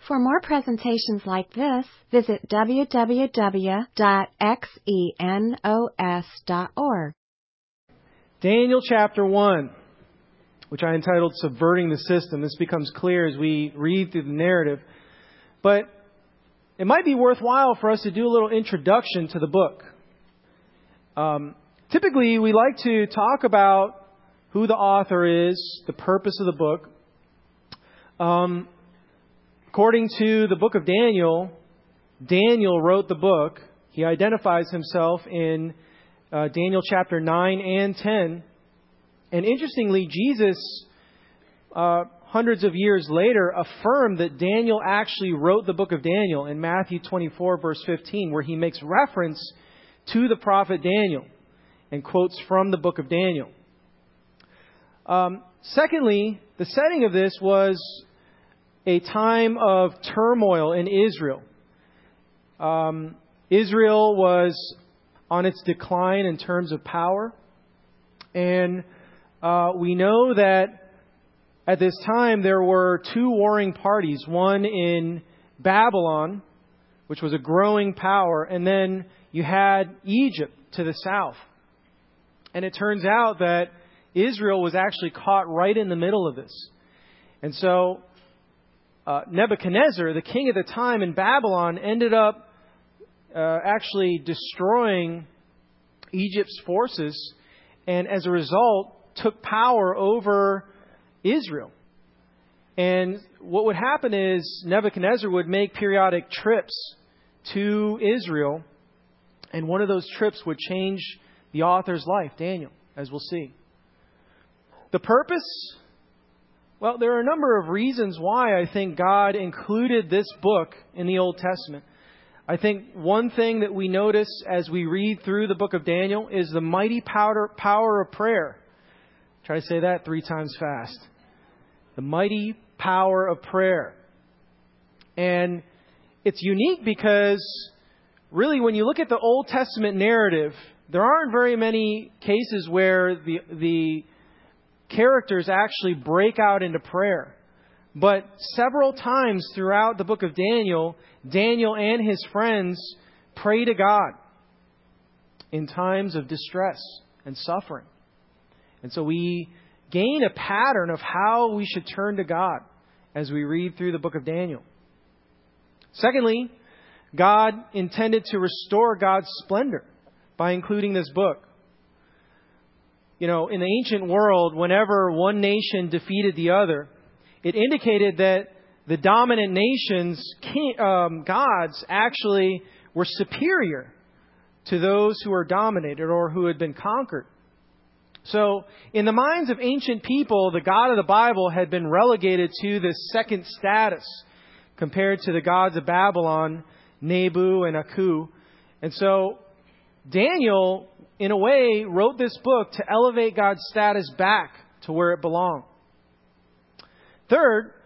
For more presentations like this, visit www.xenos.org. Daniel chapter 1, which I entitled Subverting the System. This becomes clear as we read through the narrative. But it might be worthwhile for us to do a little introduction to the book. Typically, we like to talk about who the author is, the purpose of the book. According to the book of Daniel, Daniel wrote the book. He identifies himself in Daniel chapter 9 and 10. And interestingly, Jesus, hundreds of years later, affirmed that Daniel actually wrote the book of Daniel in Matthew 24, verse 15, where he makes reference to the prophet Daniel and quotes from the book of Daniel. Secondly, the setting of this was a time of turmoil in Israel. Israel was on its decline in terms of power. And we know that at this time there were two warring parties. One in Babylon, which was a growing power. And then you had Egypt to the south. And it turns out that Israel was actually caught right in the middle of this. And so Nebuchadnezzar, the king at the time in Babylon, ended up actually destroying Egypt's forces, and as a result took power over Israel. And what would happen is Nebuchadnezzar would make periodic trips to Israel, and one of those trips would change the author's life, Daniel, as we'll see. The purpose? Well, there are a number of reasons why I think God included this book in the Old Testament. I think one thing that we notice as we read through the book of Daniel is the mighty power of prayer. Try to say that 3 times fast. The mighty power of prayer. And it's unique because really when you look at the Old Testament narrative, there aren't very many cases where the characters actually break out into prayer. But several times throughout the book of Daniel, Daniel and his friends pray to God in times of distress and suffering. And so we gain a pattern of how we should turn to God as we read through the book of Daniel. Secondly, God intended to restore God's splendor by including this book. You know, in the ancient world, whenever one nation defeated the other, it indicated that the dominant nation's gods actually were superior to those who were dominated or who had been conquered. So, in the minds of ancient people, the God of the Bible had been relegated to this second status compared to the gods of Babylon, Nebu and Aku. And so, Daniel, in a way, wrote this book to elevate God's status back to where it belonged. Third,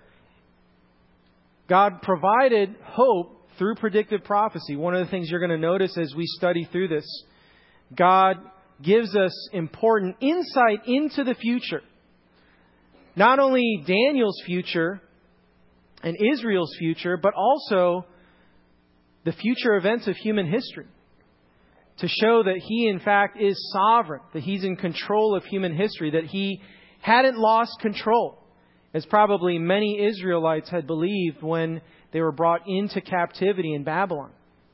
God provided hope through predictive prophecy. One of the things you're going to notice as we study through this, God gives us important insight into the future. Not only Daniel's future and Israel's future, but also the future events of human history. To show that He, in fact, is sovereign, that He's in control of human history, that He hadn't lost control, as probably many Israelites had believed when they were brought into captivity in Babylon.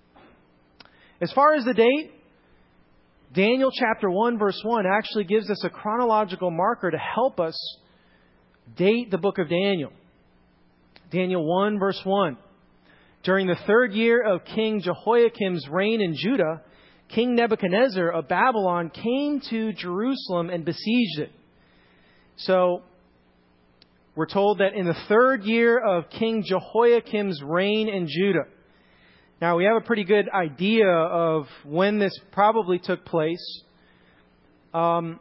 As far as the date, Daniel chapter 1, verse 1 actually gives us a chronological marker to help us date the book of Daniel. Daniel 1, verse 1. During the 3rd year of King Jehoiakim's reign in Judah, King Nebuchadnezzar of Babylon came to Jerusalem and besieged it. So, we're told that in the 3rd year of King Jehoiakim's reign in Judah. Now, we have a pretty good idea of when this probably took place. But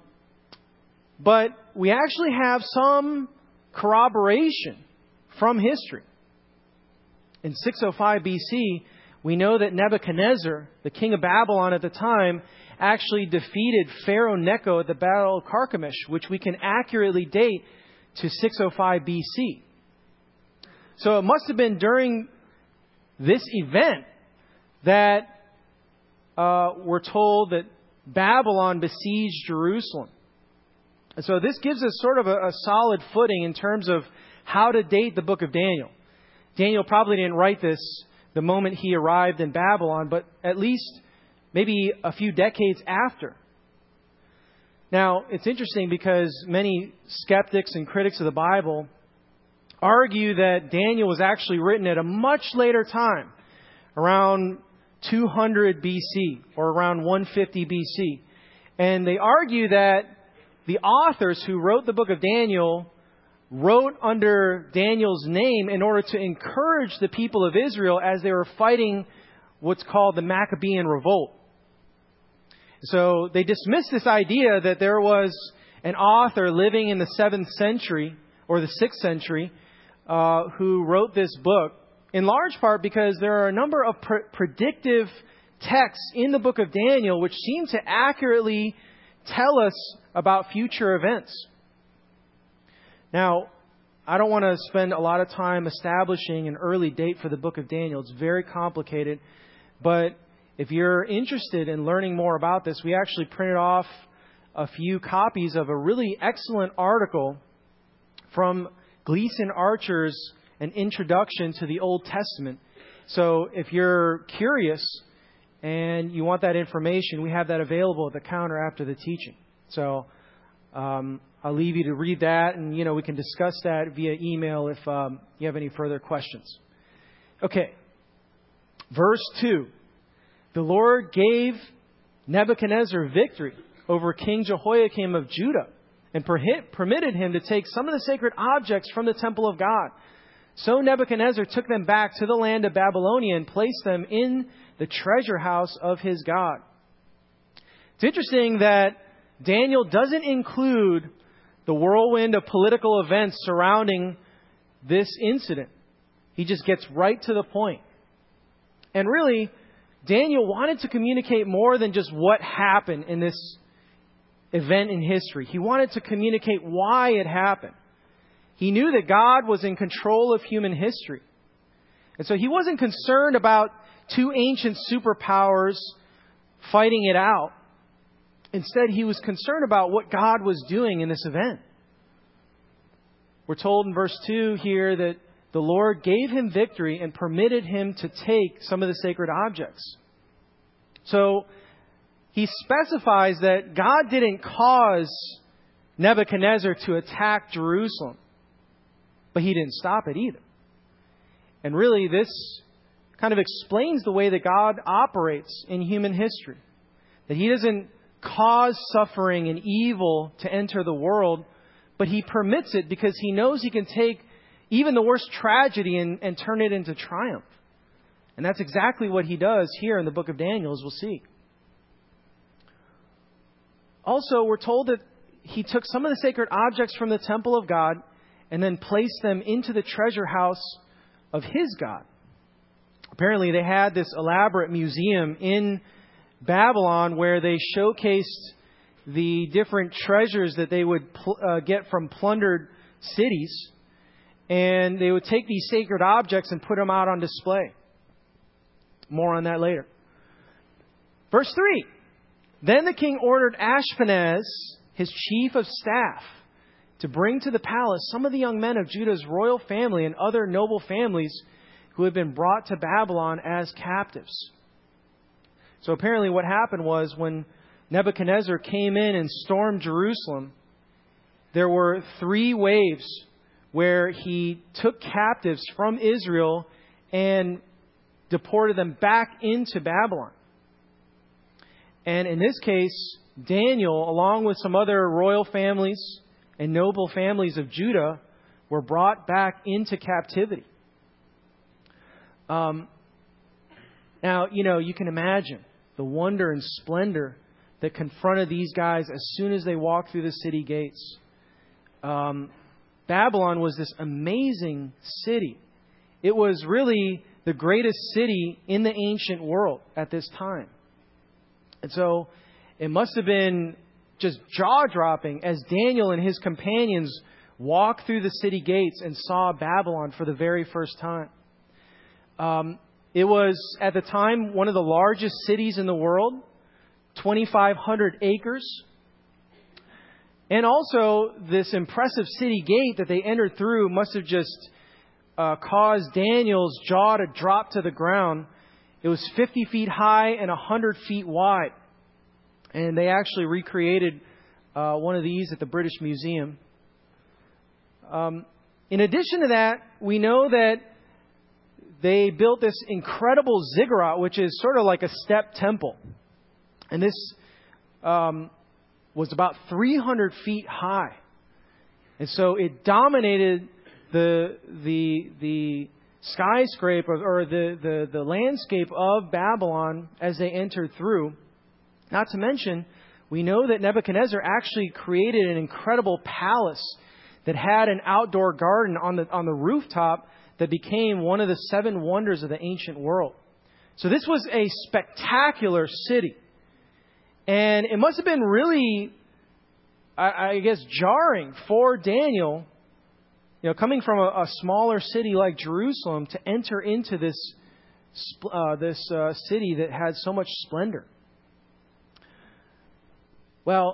we actually have some corroboration from history. In 605 BC, we know that Nebuchadnezzar, the king of Babylon at the time, actually defeated Pharaoh Necho at the Battle of Carchemish, which we can accurately date to 605 BC. So it must have been during this event that we're told that Babylon besieged Jerusalem. And so this gives us sort of a solid footing in terms of how to date the book of Daniel. Daniel probably didn't write this the moment he arrived in Babylon, but at least maybe a few decades after. Now, it's interesting because many skeptics and critics of the Bible argue that Daniel was actually written at a much later time, around 200 BC or around 150 BC. And they argue that the authors who wrote the book of Daniel wrote under Daniel's name in order to encourage the people of Israel as they were fighting what's called the Maccabean Revolt. So they dismissed this idea that there was an author living in the 7th century or the 6th century who wrote this book, in large part because there are a number of predictive texts in the book of Daniel which seem to accurately tell us about future events. Now, I don't want to spend a lot of time establishing an early date for the book of Daniel. It's very complicated. But if you're interested in learning more about this, we actually printed off a few copies of a really excellent article from Gleason Archer's An Introduction to the Old Testament. So if you're curious and you want that information, we have that available at the counter after the teaching. So I'll leave you to read that, and we can discuss that via email if you have any further questions. Okay, verse 2. The Lord gave Nebuchadnezzar victory over King Jehoiakim of Judah and permitted him to take some of the sacred objects from the temple of God. So Nebuchadnezzar took them back to the land of Babylonia and placed them in the treasure house of his God. It's interesting that Daniel doesn't include the whirlwind of political events surrounding this incident. He just gets right to the point. And really, Daniel wanted to communicate more than just what happened in this event in history. He wanted to communicate why it happened. He knew that God was in control of human history. And so he wasn't concerned about two ancient superpowers fighting it out. Instead, he was concerned about what God was doing in this event. We're told in verse 2 here that the Lord gave him victory and permitted him to take some of the sacred objects. So he specifies that God didn't cause Nebuchadnezzar to attack Jerusalem, but he didn't stop it either. And really, this kind of explains the way that God operates in human history. That he doesn't cause suffering and evil to enter the world, but he permits it because he knows he can take even the worst tragedy and turn it into triumph. And that's exactly what he does here in the book of Daniel, as we'll see. Also, we're told that he took some of the sacred objects from the temple of God and then placed them into the treasure house of his God. Apparently, they had this elaborate museum in Babylon where they showcased the different treasures that they would get from plundered cities. And they would take these sacred objects and put them out on display. More on that later. Verse 3. Then the king ordered Ashpenaz, his chief of staff, to bring to the palace some of the young men of Judah's royal family and other noble families who had been brought to Babylon as captives. So apparently what happened was when Nebuchadnezzar came in and stormed Jerusalem, there were 3 waves where he took captives from Israel and deported them back into Babylon. And in this case, Daniel, along with some other royal families and noble families of Judah, were brought back into captivity. Now, you can imagine the wonder and splendor that confronted these guys as soon as they walked through the city gates. Babylon was this amazing city. It was really the greatest city in the ancient world at this time. And so it must have been just jaw-dropping as Daniel and his companions walked through the city gates and saw Babylon for the very first time. It was, at the time, one of the largest cities in the world, 2,500 acres. And also, this impressive city gate that they entered through must have just caused Daniel's jaw to drop to the ground. It was 50 feet high and 100 feet wide. And they actually recreated one of these at the British Museum. In addition to that, we know that they built this incredible ziggurat, which is sort of like a step temple. And this was about 300 feet high. And so it dominated the skyscraper or the landscape of Babylon as they entered through. Not to mention, we know that Nebuchadnezzar actually created an incredible palace that had an outdoor garden on the rooftop that became one of the 7 wonders of the ancient world. So this was a spectacular city. And it must have been really, I guess, jarring for Daniel, coming from a smaller city like Jerusalem, to enter into this city that had so much splendor. Well,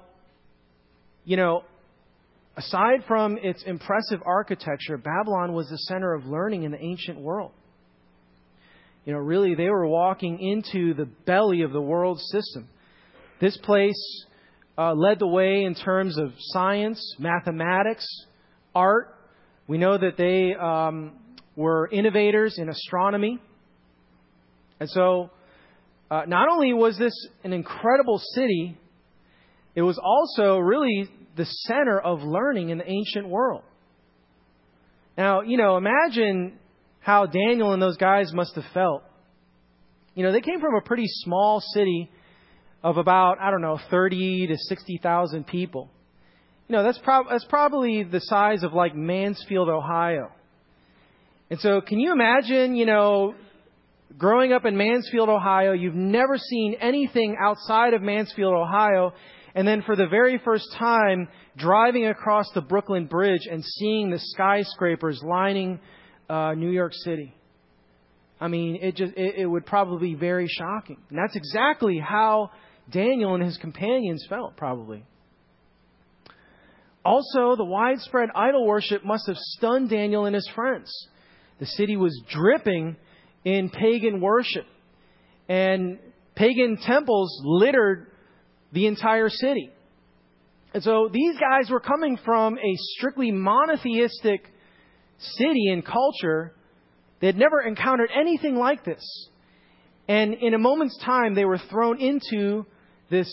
aside from its impressive architecture, Babylon was the center of learning in the ancient world. Really, they were walking into the belly of the world system. This place led the way in terms of science, mathematics, art. We know that they were innovators in astronomy. And so, not only was this an incredible city, it was also really the center of learning in the ancient world. Now, imagine how Daniel and those guys must have felt. They came from a pretty small city of about, 30 to 60,000 people. That's probably the size of like Mansfield, Ohio. And so can you imagine, growing up in Mansfield, Ohio, you've never seen anything outside of Mansfield, Ohio, and then for the very first time, driving across the Brooklyn Bridge and seeing the skyscrapers lining New York City. I mean, it would probably be very shocking. And that's exactly how Daniel and his companions felt, probably. Also, the widespread idol worship must have stunned Daniel and his friends. The city was dripping in pagan worship, and pagan temples littered the entire city. And so these guys were coming from a strictly monotheistic city and culture. They had never encountered anything like this. And in a moment's time, they were thrown into this,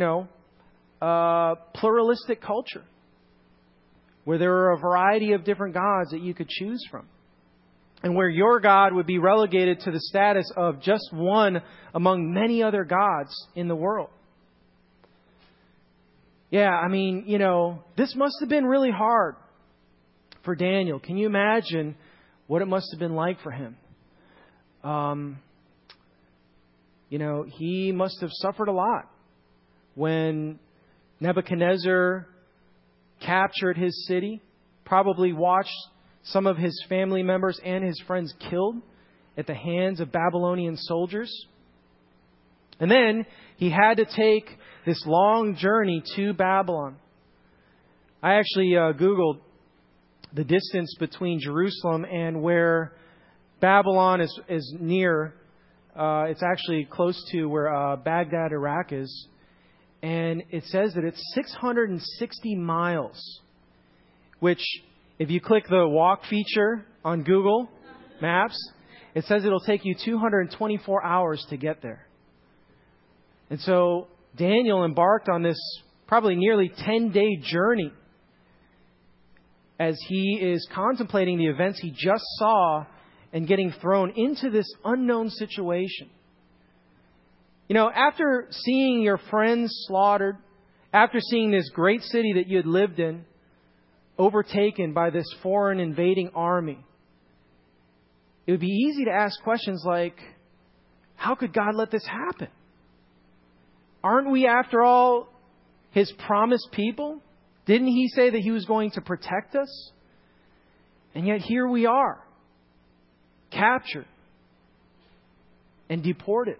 pluralistic culture where there were a variety of different gods that you could choose from. And where your God would be relegated to the status of just one among many other gods in the world. Yeah, I mean, this must have been really hard for Daniel. Can you imagine what it must have been like for him? He must have suffered a lot when Nebuchadnezzar captured his city, probably watched some of his family members and his friends killed at the hands of Babylonian soldiers. And then he had to take this long journey to Babylon. I actually Googled the distance between Jerusalem and where Babylon is near. It's actually close to where Baghdad, Iraq is. And it says that it's 660 miles, which if you click the walk feature on Google Maps, it says it'll take you 224 hours to get there. And so Daniel embarked on this probably nearly 10-day journey as he is contemplating the events he just saw and getting thrown into this unknown situation. After seeing your friends slaughtered, after seeing this great city that you had lived in overtaken by this foreign invading army, it would be easy to ask questions like, how could God let this happen? Aren't we, after all, His promised people? Didn't He say that He was going to protect us? And yet here we are, captured and deported.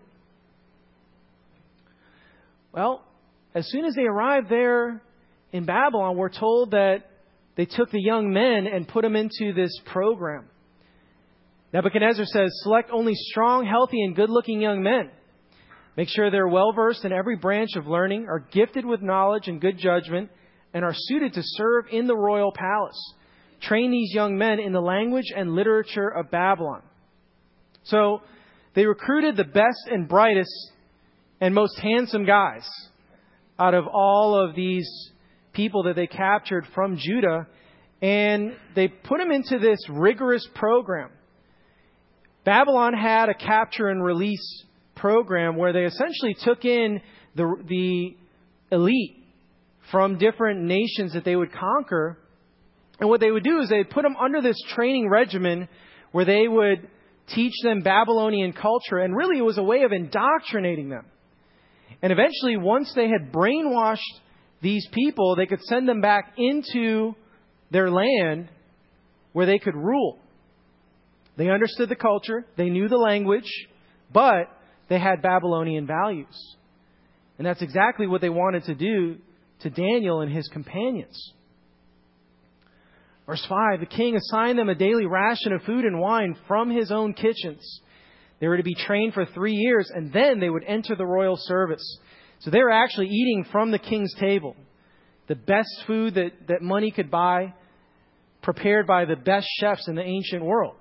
Well, as soon as they arrived there in Babylon, we're told that they took the young men and put them into this program. Nebuchadnezzar says, select only strong, healthy, and good-looking young men. Make sure they're well-versed in every branch of learning, are gifted with knowledge and good judgment, and are suited to serve in the royal palace. Train these young men in the language and literature of Babylon. So they recruited the best and brightest and most handsome guys out of all of these people that they captured from Judah, and they put them into this rigorous program. Babylon had a capture and release program where they essentially took in the elite from different nations that they would conquer. And what they would do is they'd put them under this training regimen where they would teach them Babylonian culture. And really it was a way of indoctrinating them. And eventually, once they had brainwashed these people, they could send them back into their land where they could rule. They understood the culture, they knew the language, but they had Babylonian values. And that's exactly what they wanted to do to Daniel and his companions. Verse 5, the king assigned them a daily ration of food and wine from his own kitchens. They were to be trained for 3 years, and then they would enter the royal service. So they were actually eating from the king's table. The best food that money could buy, prepared by the best chefs in the ancient world.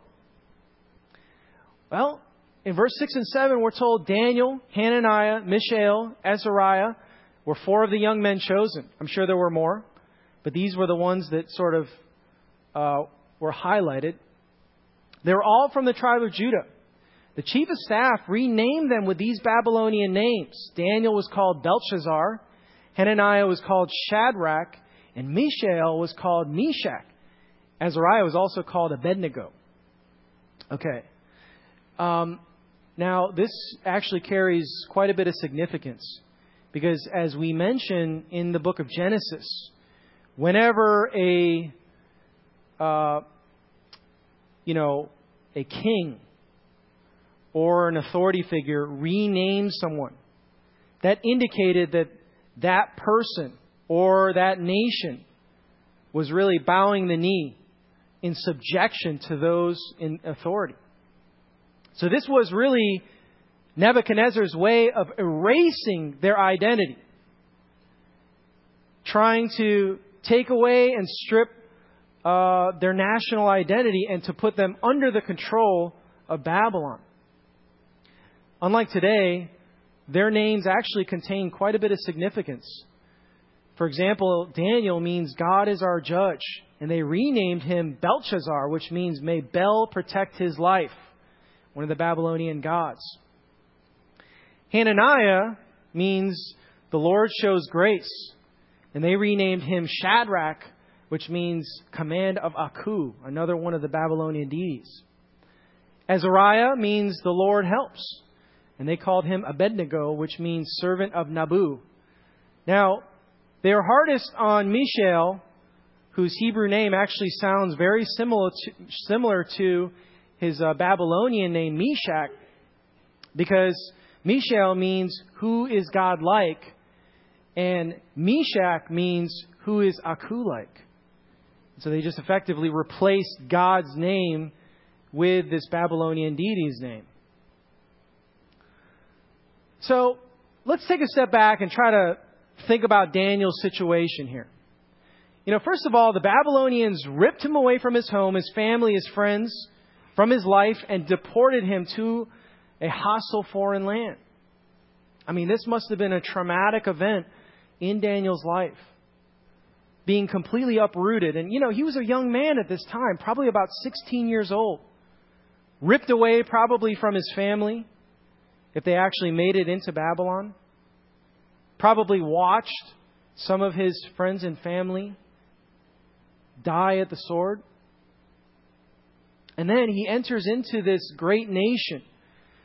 Well, in verse 6 and 7, we're told Daniel, Hananiah, Mishael, Azariah were 4 of the young men chosen. I'm sure there were more, but these were the ones that sort of were highlighted. They were all from the tribe of Judah. The chief of staff renamed them with these Babylonian names. Daniel was called Belshazzar, Hananiah was called Shadrach, and Mishael was called Meshach. Azariah was also called Abednego. Okay. Now, this actually carries quite a bit of significance because as we mention in the book of Genesis, whenever a king or an authority figure renamed someone, that indicated that that person or that nation was really bowing the knee in subjection to those in authority. So this was really Nebuchadnezzar's way of erasing their identity, trying to take away and strip their national identity and to put them under the control of Babylon. Unlike today, their names actually contain quite a bit of significance. For example, Daniel means God is our judge, and they renamed him Belshazzar, which means may Bel protect his life, one of the Babylonian gods. Hananiah means the Lord shows grace, and they renamed him Shadrach, which means command of Aku, another one of the Babylonian deities. Azariah means the Lord helps, and they called him Abednego, which means servant of Nabu. Now, they are hardest on Mishael, whose Hebrew name actually sounds very similar to his Babylonian name, Meshach, because Mishael means who is God like, and Meshach means who is Aku like. So they just effectively replaced God's name with this Babylonian deity's name. So let's take a step back and try to think about Daniel's situation here. First of all, the Babylonians ripped him away from his home, his family, his friends, from his life, and deported him to a hostile foreign land. This must have been a traumatic event in Daniel's life. Being completely uprooted. And, he was a young man at this time, probably about 16 years old. Ripped away probably from his family, if they actually made it into Babylon. Probably watched some of his friends and family die at the sword. And then he enters into this great nation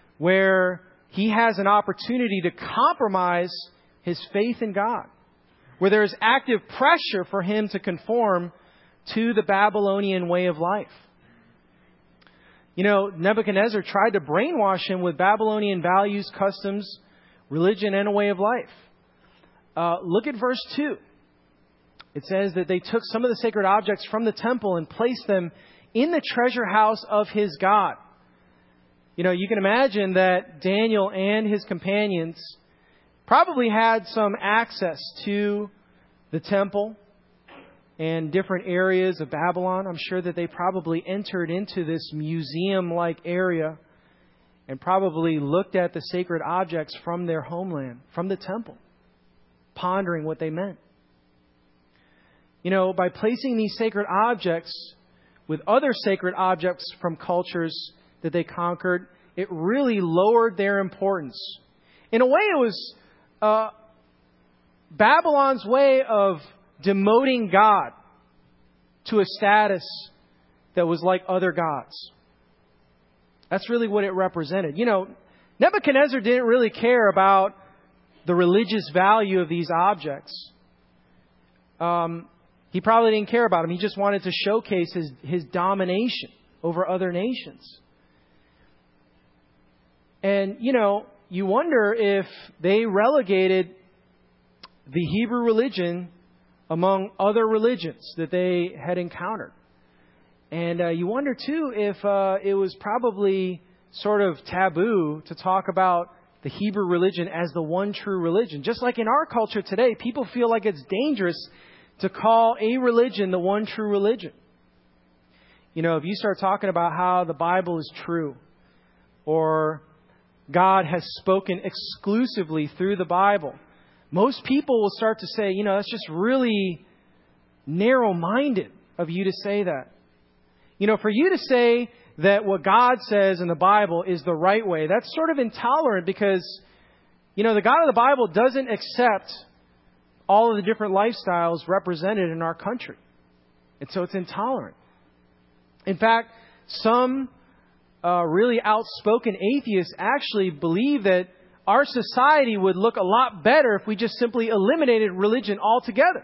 where he has an opportunity to compromise his faith in God. where there is active pressure for him to conform to the Babylonian way of life. You know, Nebuchadnezzar tried to brainwash him with Babylonian values, customs, religion, and a way of life. Look at verse 2. It says that they took some of the sacred objects from the temple and placed them in the treasure house of his God. You know, you can imagine that Daniel and his companions probably had some access to the temple and different areas of Babylon. I'm sure that they probably entered into this museum-like area and probably looked at the sacred objects from their homeland, from the temple, pondering what they meant. You know, by placing these sacred objects with other sacred objects from cultures that they conquered, it really lowered their importance. In a way, it was Babylon's way of demoting God to a status that was like other gods. That's really what it represented. You know, Nebuchadnezzar didn't really care about the religious value of these objects. He probably didn't care about them. He just wanted to showcase his domination over other nations. And, you know, you wonder if they relegated the Hebrew religion among other religions that they had encountered. And you wonder, too, if it was probably sort of taboo to talk about the Hebrew religion as the one true religion. Just like in our culture today, people feel like it's dangerous to call a religion the one true religion. You know, if you start talking about how the Bible is true, or God has spoken exclusively through the Bible, most people will start to say, you know, that's just really narrow-minded of you to say that. You know, for you to say that what God says in the Bible is the right way, that's sort of intolerant because, you know, the God of the Bible doesn't accept all of the different lifestyles represented in our country. And so it's intolerant. In fact, some really outspoken atheists actually believe that our society would look a lot better if we just simply eliminated religion altogether.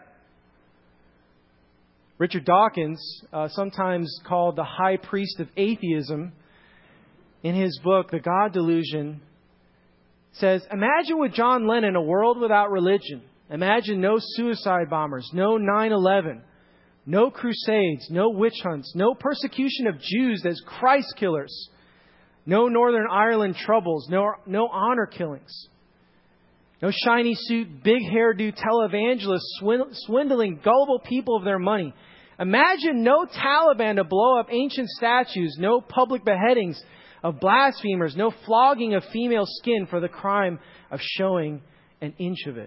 Richard Dawkins, sometimes called the high priest of atheism, in his book, The God Delusion, says, imagine with John Lennon a world without religion. Imagine no suicide bombers, no 9/11, no crusades, no witch hunts, no persecution of Jews as Christ killers, no Northern Ireland troubles, no honor killings, no shiny suit, big hairdo televangelists swindling gullible people of their money. Imagine no Taliban to blow up ancient statues, no public beheadings of blasphemers, no flogging of female skin for the crime of showing an inch of it.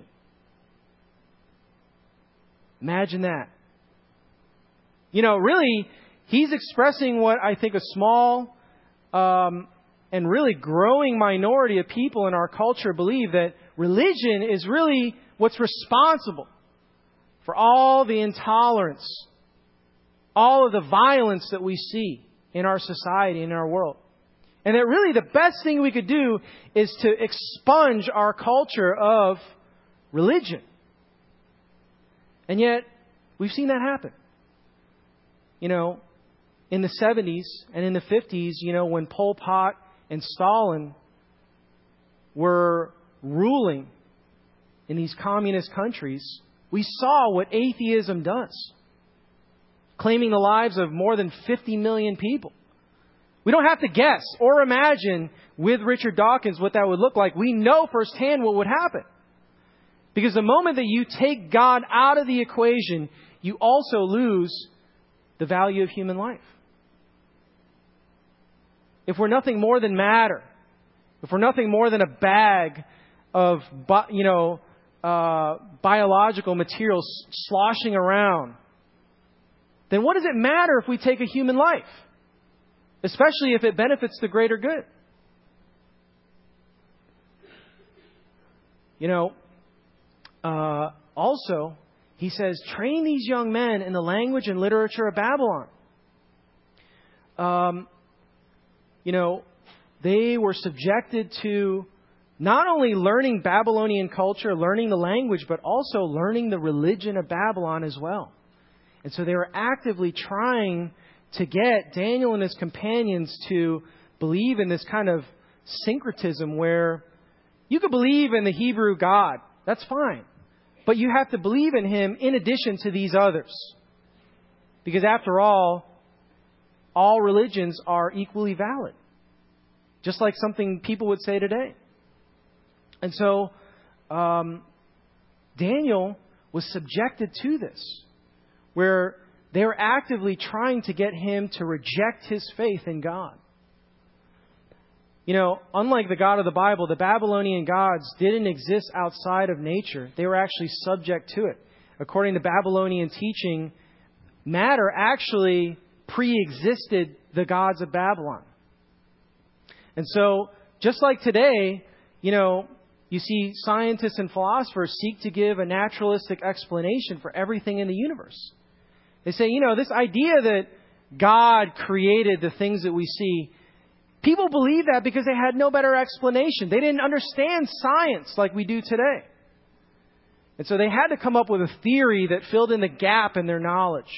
Imagine that. You know, really, he's expressing what I think a small and really growing minority of people in our culture believe, that religion is really what's responsible for all the intolerance, all of the violence that we see in our society, in our world. And that really the best thing we could do is to expunge our culture of religion. And yet, we've seen that happen. You know, in the 70s and in the 50s, you know, when Pol Pot and Stalin were ruling in these communist countries, we saw what atheism does, claiming the lives of more than 50 million people. We don't have to guess or imagine with Richard Dawkins what that would look like. We know firsthand what would happen. Because the moment that you take God out of the equation, you also lose the value of human life. If we're nothing more than matter, if we're nothing more than a bag of, biological materials sloshing around, then what does it matter if we take a human life? Especially if it benefits the greater good. You know, also, he says, train these young men in the language and literature of Babylon. You know, they were subjected to not only learning Babylonian culture, learning the language, but also learning the religion of Babylon as well. And so they were actively trying to get Daniel and his companions to believe in this kind of syncretism where you could believe in the Hebrew God. That's fine. But you have to believe in Him in addition to these others. Because after all religions are equally valid. Just like something people would say today. And so Daniel was subjected to this, where they were actively trying to get him to reject his faith in God. You know, unlike the God of the Bible, the Babylonian gods didn't exist outside of nature. They were actually subject to it. According to Babylonian teaching, matter actually pre-existed the gods of Babylon. And so, just like today, you know, you see scientists and philosophers seek to give a naturalistic explanation for everything in the universe. They say, you know, this idea that God created the things that we see, people believe that because they had no better explanation. They didn't understand science like we do today. And so they had to come up with a theory that filled in the gap in their knowledge.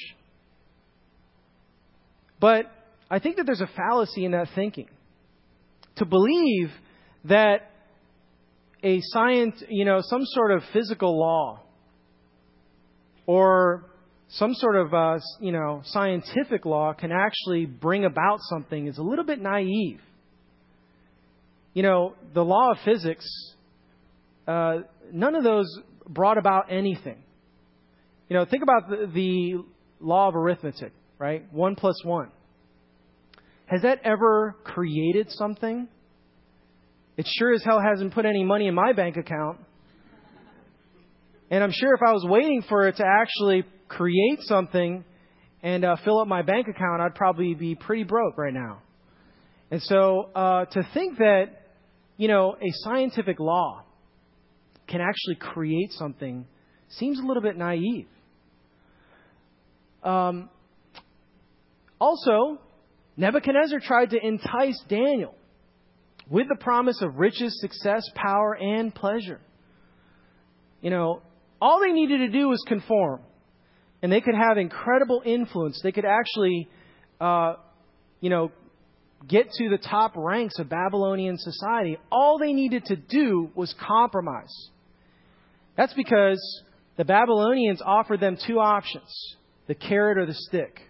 But I think that there's a fallacy in that thinking. To believe that a science, you know, some sort of physical law or some sort of, scientific law can actually bring about something is a little bit naive. You know, the law of physics, none of those brought about anything. You know, think about the law of arithmetic, right? 1 + 1. Has that ever created something? It sure as hell hasn't put any money in my bank account. And I'm sure if I was waiting for it to actually create something and fill up my bank account, I'd probably be pretty broke right now. And so to think that, you know, a scientific law can actually create something seems a little bit naive. Also, Nebuchadnezzar tried to entice Daniel with the promise of riches, success, power, and pleasure. You know, all they needed to do was conform. And they could have incredible influence. They could actually, get to the top ranks of Babylonian society. All they needed to do was compromise. That's because the Babylonians offered them two options, the carrot or the stick.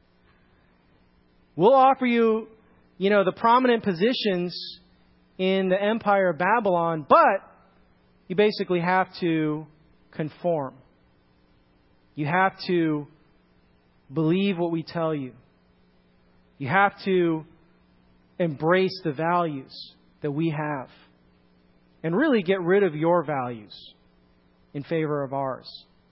We'll offer you, you know, the prominent positions in the empire of Babylon, but you basically have to conform. You have to believe what we tell you. You have to embrace the values that we have and really get rid of your values in favor of ours.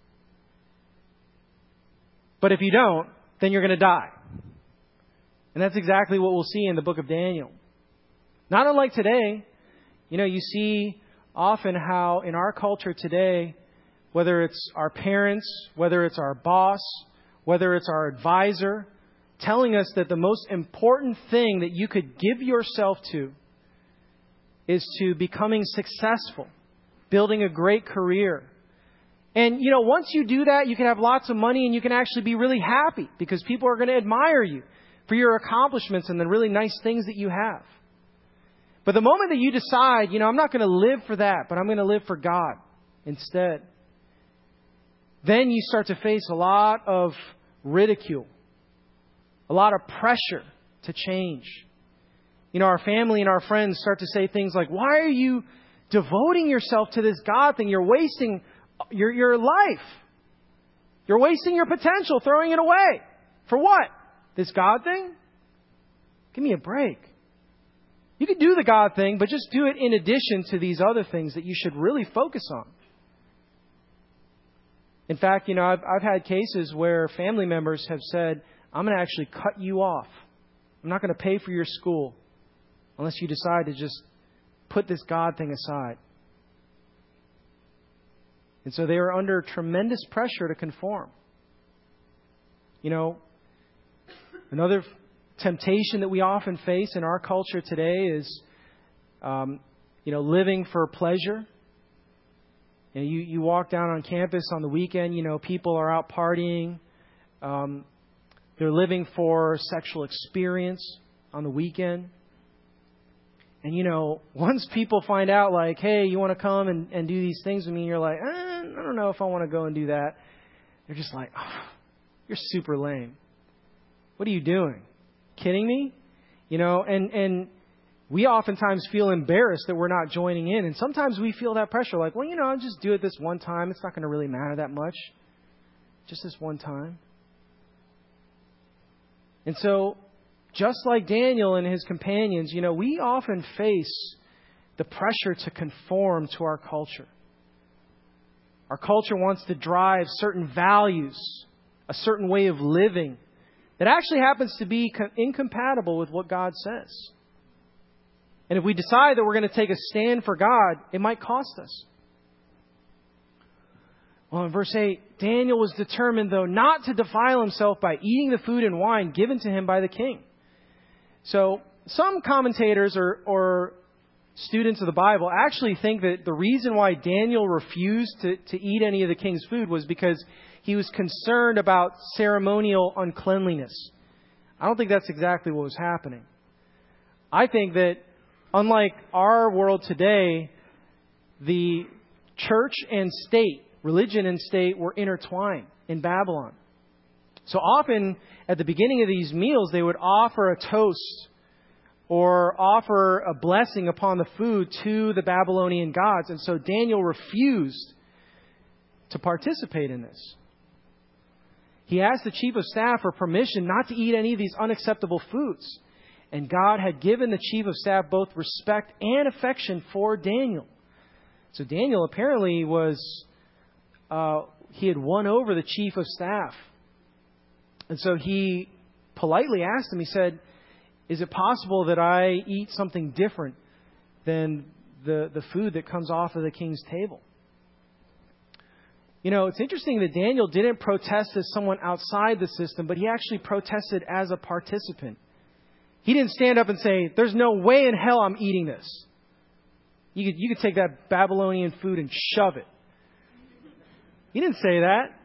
But if you don't, then you're going to die. And that's exactly what we'll see in the book of Daniel. Not unlike today, you know, you see often how in our culture today, whether it's our parents, whether it's our boss, whether it's our advisor, telling us that the most important thing that you could give yourself to is to becoming successful, building a great career. And, you know, once you do that, you can have lots of money and you can actually be really happy because people are going to admire you for your accomplishments and the really nice things that you have. But the moment that you decide, you know, I'm not going to live for that, but I'm going to live for God instead, then you start to face a lot of ridicule, a lot of pressure to change. You know, our family and our friends start to say things like, why are you devoting yourself to this God thing? You're wasting your life. You're wasting your potential, throwing it away. For what? This God thing? Give me a break. You can do the God thing, but just do it in addition to these other things that you should really focus on. In fact, you know, I've had cases where family members have said, I'm going to actually cut you off. I'm not going to pay for your school unless you decide to just put this God thing aside. And so they are under tremendous pressure to conform. You know, another temptation that we often face in our culture today is living for pleasure. You walk down on campus on the weekend, people are out partying. They're living for sexual experience on the weekend. And, once people find out, like, hey, you want to come and do these things with me, and you're like, I don't know if I want to go and do that. They're just like, oh, you're super lame. What are you doing? Kidding me? And we oftentimes feel embarrassed that we're not joining in. And sometimes we feel that pressure, like, well, I'll just do it this one time. It's not going to really matter that much. Just this one time. And so, just like Daniel and his companions, we often face the pressure to conform to our culture. Our culture wants to drive certain values, a certain way of living that actually happens to be incompatible with what God says. And if we decide that we're going to take a stand for God, it might cost us. Well, in verse 8, Daniel was determined, though, not to defile himself by eating the food and wine given to him by the king. So some commentators or students of the Bible actually think that the reason why Daniel refused to eat any of the king's food was because he was concerned about ceremonial uncleanliness. I don't think that's exactly what was happening. I think that unlike our world today, the church and state, religion and state were intertwined in Babylon. So often at the beginning of these meals, they would offer a toast or offer a blessing upon the food to the Babylonian gods. And so Daniel refused to participate in this. He asked the chief of staff for permission not to eat any of these unacceptable foods. And God had given the chief of staff both respect and affection for Daniel. So Daniel apparently he had won over the chief of staff. And so he politely asked him, he said, is it possible that I eat something different than the food that comes off of the king's table? It's interesting that Daniel didn't protest as someone outside the system, but he actually protested as a participant. He didn't stand up and say, there's no way in hell I'm eating this. You could take that Babylonian food and shove it. He didn't say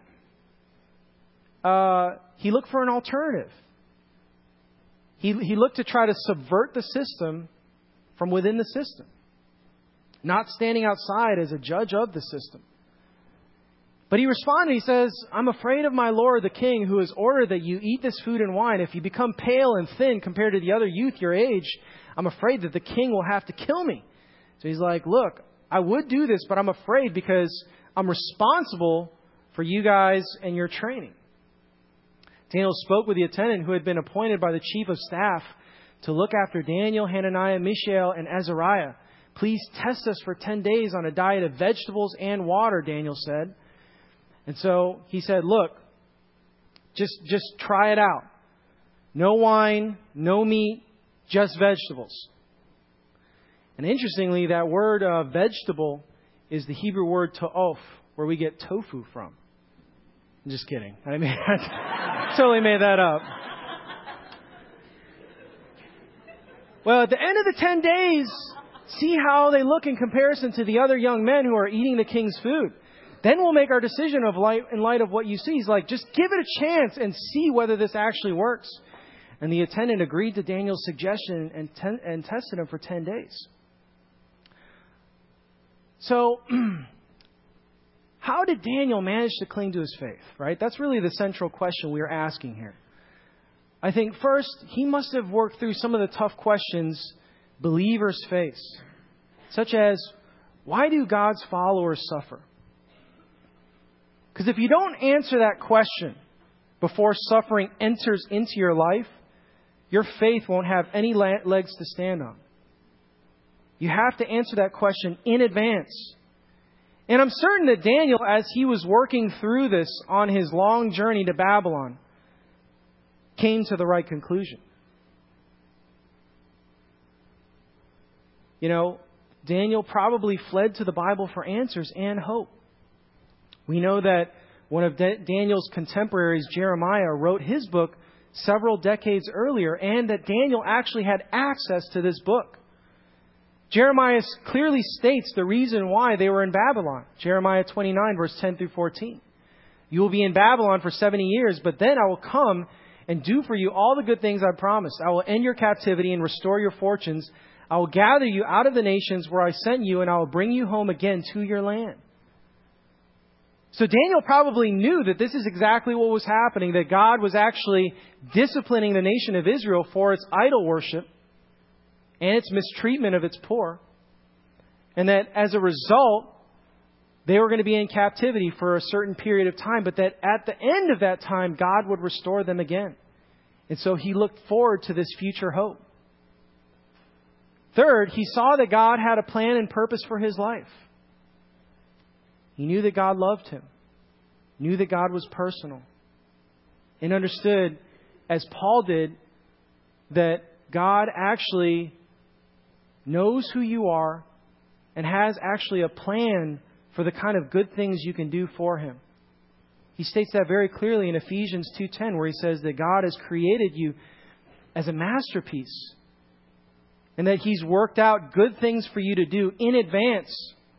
that. He looked for an alternative. He looked to try to subvert the system from within the system, not standing outside as a judge of the system. But he responded, he says, I'm afraid of my lord the king, who has ordered that you eat this food and wine. If you become pale and thin compared to the other youth your age, I'm afraid that the king will have to kill me. So he's like, look, I would do this, but I'm afraid because I'm responsible for you guys and your training. Daniel spoke with the attendant who had been appointed by the chief of staff to look after Daniel, Hananiah, Mishael, and Azariah. Please test us for 10 days on a diet of vegetables and water, Daniel said. And so he said, look, just try it out. No wine, no meat, just vegetables. And interestingly, that word vegetable is the Hebrew word to'of, where we get tofu from. I'm just kidding. I totally made that up. Well, at the end of the 10 days, see how they look in comparison to the other young men who are eating the king's food. Then we'll make our decision in light of what you see. He's like, just give it a chance and see whether this actually works. And the attendant agreed to Daniel's suggestion and tested him for 10 days. So, how did Daniel manage to cling to his faith, right? That's really the central question we are asking here. I think first, he must have worked through some of the tough questions believers face, such as, why do God's followers suffer? Because if you don't answer that question before suffering enters into your life, your faith won't have any legs to stand on. You have to answer that question in advance. And I'm certain that Daniel, as he was working through this on his long journey to Babylon, came to the right conclusion. Daniel probably fled to the Bible for answers and hope. We know that one of Daniel's contemporaries, Jeremiah, wrote his book several decades earlier, and that Daniel actually had access to this book. Jeremiah clearly states the reason why they were in Babylon. Jeremiah 29, verse 10 through 14. You will be in Babylon for 70 years, but then I will come and do for you all the good things I promised. I will end your captivity and restore your fortunes. I will gather you out of the nations where I sent you, and I will bring you home again to your land. So Daniel probably knew that this is exactly what was happening, that God was actually disciplining the nation of Israel for its idol worship and its mistreatment of its poor. And that as a result, they were going to be in captivity for a certain period of time, but that at the end of that time, God would restore them again. And so he looked forward to this future hope. Third, he saw that God had a plan and purpose for his life. He knew that God loved him, knew that God was personal, and understood, as Paul did, that God actually knows who you are and has actually a plan for the kind of good things you can do for him. He states that very clearly in Ephesians 2:10, where he says that God has created you as a masterpiece and that he's worked out good things for you to do in advance.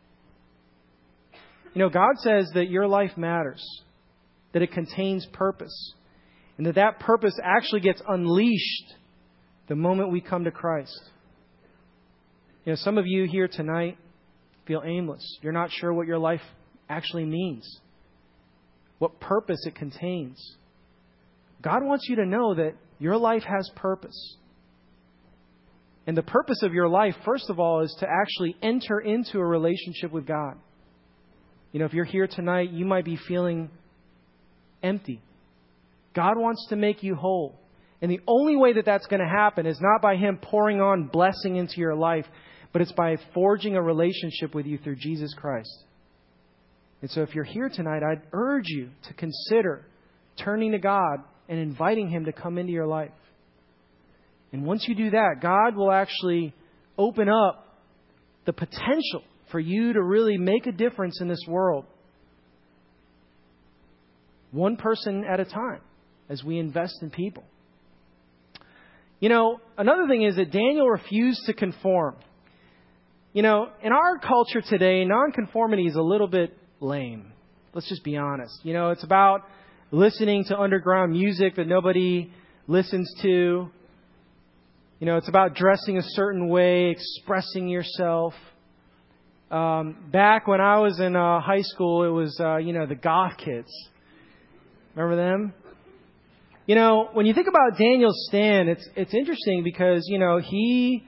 You know, God says that your life matters, that it contains purpose, and that purpose actually gets unleashed the moment we come to Christ. You know, some of you here tonight feel aimless. You're not sure what your life actually means, what purpose it contains. God wants you to know that your life has purpose. And the purpose of your life, first of all, is to actually enter into a relationship with God. You know, if you're here tonight, you might be feeling empty. God wants to make you whole. And the only way that that's going to happen is not by him pouring on blessing into your life, but it's by forging a relationship with you through Jesus Christ. And so if you're here tonight, I'd urge you to consider turning to God and inviting him to come into your life. And once you do that, God will actually open up the potential for you to really make a difference in this world, one person at a time, as we invest in people. You know, another thing is that Daniel refused to conform. You know, in our culture today, nonconformity is a little bit lame. Let's just be honest. You know, it's about listening to underground music that nobody listens to. You know, it's about dressing a certain way, expressing yourself. Back when I was in high school, it was, the goth kids. Remember them? You know, when you think about Daniel's stand, it's interesting because, you know, he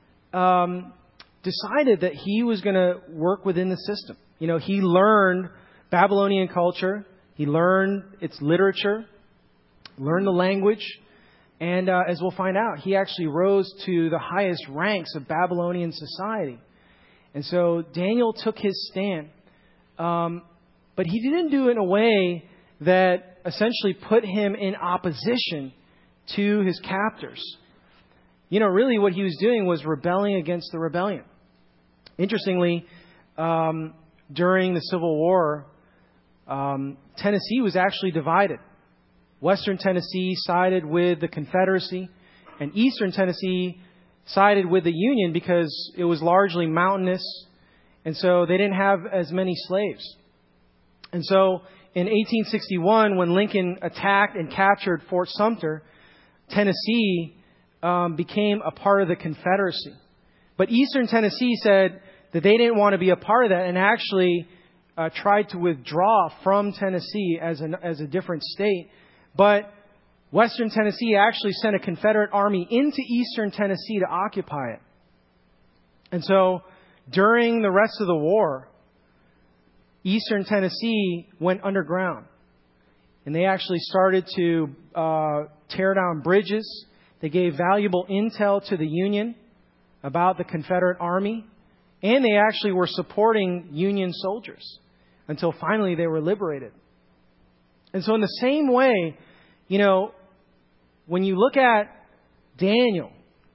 decided that he was going to work within the system. You know, he learned Babylonian culture. He learned its literature, learned the language. And as we'll find out, he actually rose to the highest ranks of Babylonian society. And so Daniel took his stand. But he didn't do it in a way that essentially put him in opposition to his captors. You know, really what he was doing was rebelling against the rebellion. Interestingly, during the Civil War, Tennessee was actually divided. Western Tennessee sided with the Confederacy, and Eastern Tennessee sided with the Union because it was largely mountainous, and so they didn't have as many slaves. And so in 1861, when Lincoln attacked and captured Fort Sumter, Tennessee became a part of the Confederacy. But Eastern Tennessee said that they didn't want to be a part of that and actually tried to withdraw from Tennessee as a different state. But Western Tennessee actually sent a Confederate army into Eastern Tennessee to occupy it. And so during the rest of the war, Eastern Tennessee went underground. And they actually started to tear down bridges. They gave valuable intel to the Union about the Confederate Army. And they actually were supporting Union soldiers until finally they were liberated. And so in the same way, you know, when you look at Daniel,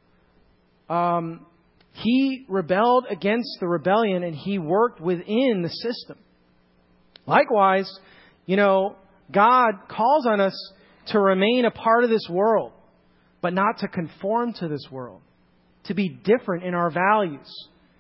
he rebelled against the rebellion and he worked within the system. Likewise, you know, God calls on us to remain a part of this world, but not to conform to this world, to be different in our values,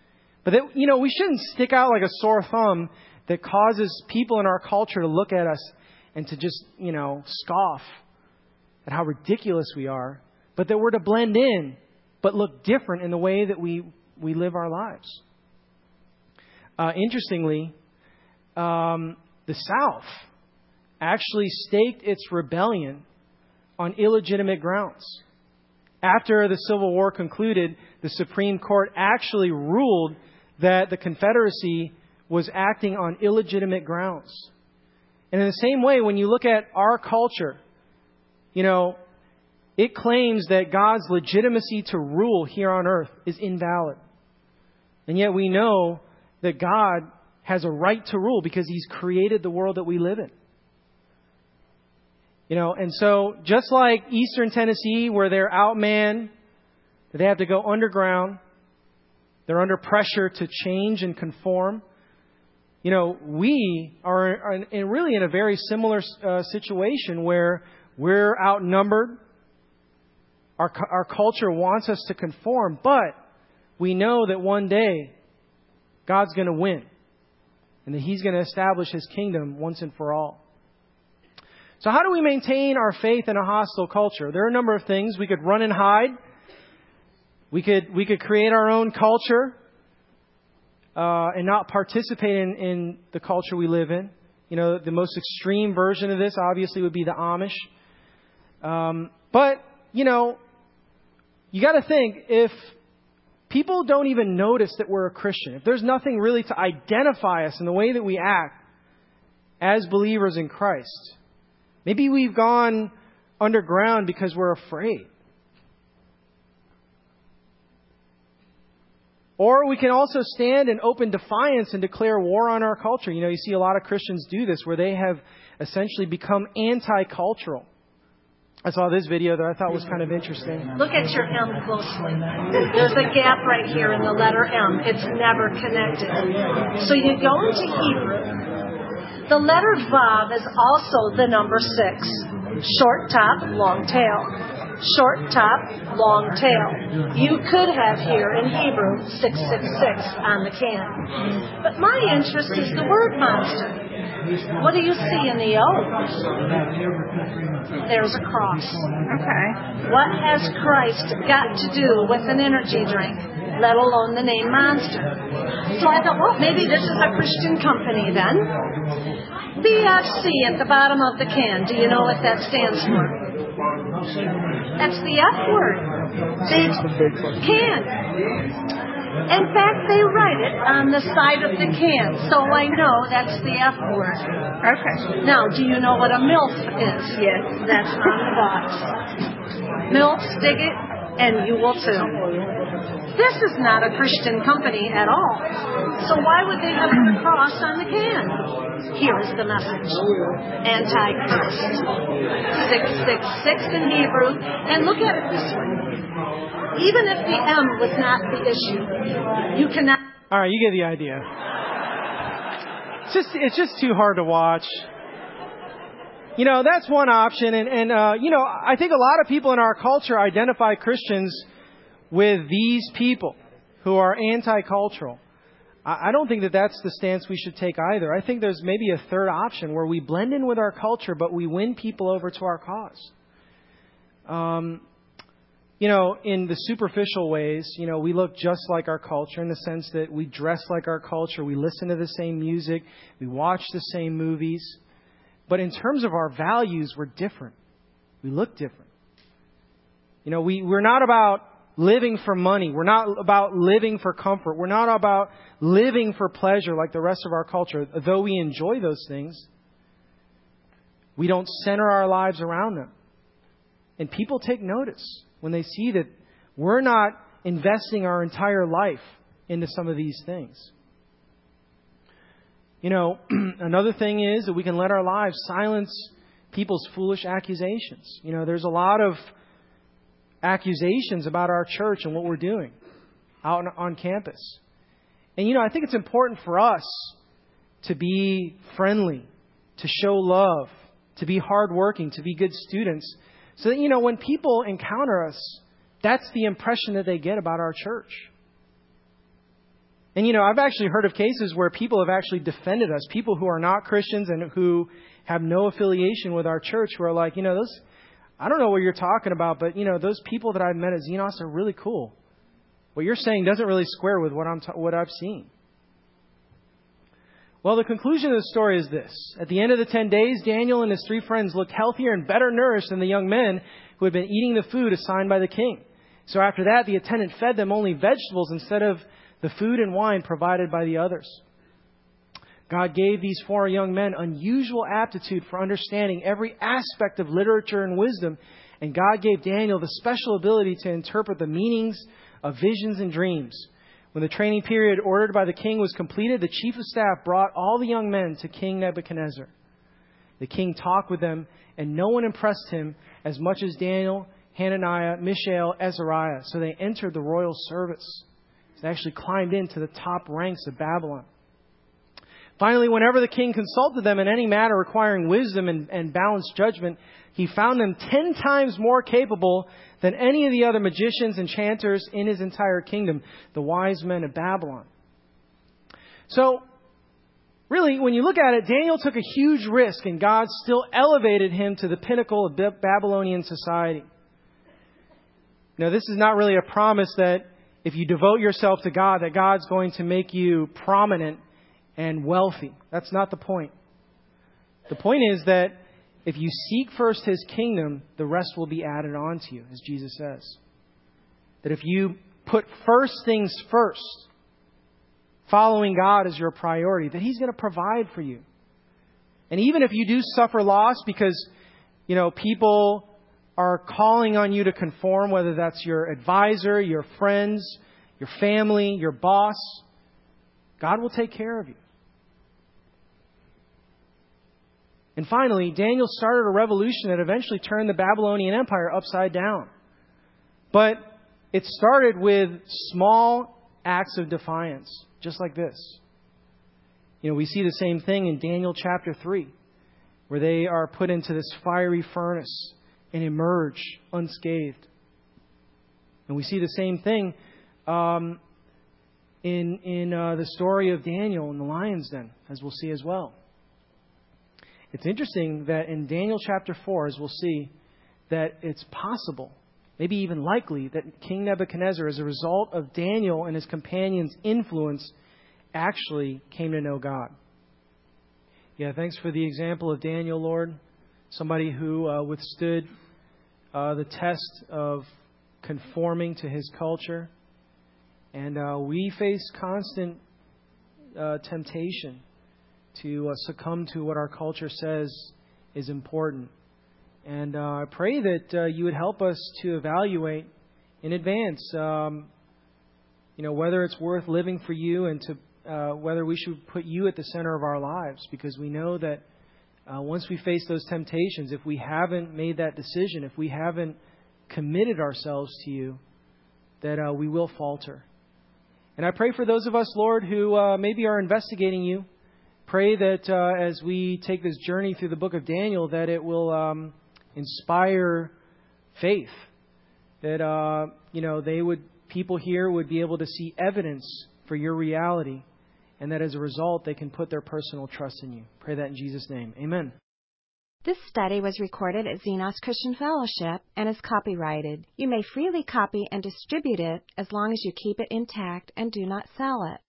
But that, we shouldn't stick out like a sore thumb that causes people in our culture to look at us and to just, scoff at how ridiculous we are. But that we're to blend in, but look different in the way that we live our lives. Interestingly, the South actually staked its rebellion on illegitimate grounds. After the Civil War concluded, the Supreme Court actually ruled that the Confederacy was acting on illegitimate grounds. And in the same way, when you look at our culture, it claims that God's legitimacy to rule here on earth is invalid. And yet we know that God has a right to rule because He's created the world that we live in. And so just like Eastern Tennessee, where they're outmanned, they have to go underground, they're under pressure to change and conform. We are really in a very similar situation where we're outnumbered. Our culture wants us to conform, but we know that one day God's going to win and that He's going to establish His kingdom once and for all. So how do we maintain our faith in a hostile culture? There are a number of things. We could run and hide. We could create our own culture and not participate in the culture we live in. The most extreme version of this obviously would be the Amish. But you got to think, if people don't even notice that we're a Christian, if there's nothing really to identify us in the way that we act as believers in Christ, maybe we've gone underground because we're afraid. Or we can also stand in open defiance and declare war on our culture. You see a lot of Christians do this where they have essentially become anti-cultural. I saw this video that I thought was kind of interesting. Look at your M closely. There's a gap right here in the letter M. It's never connected. So you go into Hebrew. The letter Vav is also the number 6. Short top, long tail. Short top, long tail. You could have here in Hebrew 666 on the can. But my interest is the word monster. What do you see in the O? There's a cross. Okay. What has Christ got to do with an energy drink, let alone the name Monster? So I thought, well, maybe this is a Christian company then. BFC at the bottom of the can. Do you know what that stands for? That's the F word. Big can. In fact, they write it on the side of the can, so I know that's the F word. Okay. Now, do you know what a MILF is? Yes. That's on the box. MILFs dig it, and you will too. This is not a Christian company at all. So why would they have the cross on the can? Here is the message. Antichrist. 666 in Hebrew. And look at it this way. Even if the M was not the issue, you cannot... All right, you get the idea. It's just too hard to watch. That's one option. And I think a lot of people in our culture identify Christians with these people who are anti-cultural. I don't think that that's the stance we should take either. I think there's maybe a third option where we blend in with our culture, but we win people over to our cause. In the superficial ways, we look just like our culture in the sense that we dress like our culture, we listen to the same music, we watch the same movies. But in terms of our values, we're different. We look different. We're not about living for money. We're not about living for comfort. We're not about living for pleasure like the rest of our culture. Though we enjoy those things, we don't center our lives around them. And people take notice when they see that we're not investing our entire life into some of these things. Another thing is that we can let our lives silence people's foolish accusations. There's a lot of accusations about our church and what we're doing out on campus. And, I think it's important for us to be friendly, to show love, to be hardworking, to be good students. So that, when people encounter us, that's the impression that they get about our church. And, you know, I've actually heard of cases where people have actually defended us, people who are not Christians and who have no affiliation with our church, who are like, you know, those, I don't know what you're talking about, but, you know, those people that I've met at Xenos are really cool. What you're saying doesn't really square with what I've seen. Well, the conclusion of the story is this. At the end of the 10 days, Daniel and his 3 friends looked healthier and better nourished than the young men who had been eating the food assigned by the king. So after that, the attendant fed them only vegetables instead of the food and wine provided by the others. God gave these 4 young men unusual aptitude for understanding every aspect of literature and wisdom, and God gave Daniel the special ability to interpret the meanings of visions and dreams. When the training period ordered by the king was completed, the chief of staff brought all the young men to King Nebuchadnezzar. The king talked with them, and no one impressed him as much as Daniel, Hananiah, Mishael, Azariah. So they entered the royal service. They actually climbed into the top ranks of Babylon. Finally, whenever the king consulted them in any matter requiring wisdom and balanced judgment, he found them 10 times more capable than any of the other magicians, enchanters in his entire kingdom, the wise men of Babylon. So, really, when you look at it, Daniel took a huge risk, and God still elevated him to the pinnacle of Babylonian society. Now, this is not really a promise that if you devote yourself to God, that God's going to make you prominent and wealthy. That's not the point. The point is that if you seek first His kingdom, the rest will be added on to you, as Jesus says. That if you put first things first, following God as your priority, that He's going to provide for you. And even if you do suffer loss because, you know, people are calling on you to conform, whether that's your advisor, your friends, your family, your boss, God will take care of you. And finally, Daniel started a revolution that eventually turned the Babylonian Empire upside down. But it started with small acts of defiance, just like this. You know, we see the same thing in Daniel chapter 3, where they are put into this fiery furnace and emerge unscathed. And we see the same thing in the story of Daniel in the lion's den, as we'll see as well. It's interesting that in Daniel chapter 4, as we'll see, that it's possible, maybe even likely, that King Nebuchadnezzar, as a result of Daniel and his companions' influence, actually came to know God. Yeah, thanks for the example of Daniel, Lord. Somebody who withstood the test of conforming to his culture. And we face constant temptation to succumb to what our culture says is important. And I pray that you would help us to evaluate in advance, whether it's worth living for you and to whether we should put you at the center of our lives. Because we know that once we face those temptations, if we haven't made that decision, if we haven't committed ourselves to you, that we will falter. And I pray for those of us, Lord, who maybe are investigating you. Pray that as we take this journey through the book of Daniel, that it will inspire faith. That people here would be able to see evidence for your reality, and that as a result, they can put their personal trust in you. Pray that in Jesus' name. Amen. This study was recorded at Xenos Christian Fellowship and is copyrighted. You may freely copy and distribute it as long as you keep it intact and do not sell it.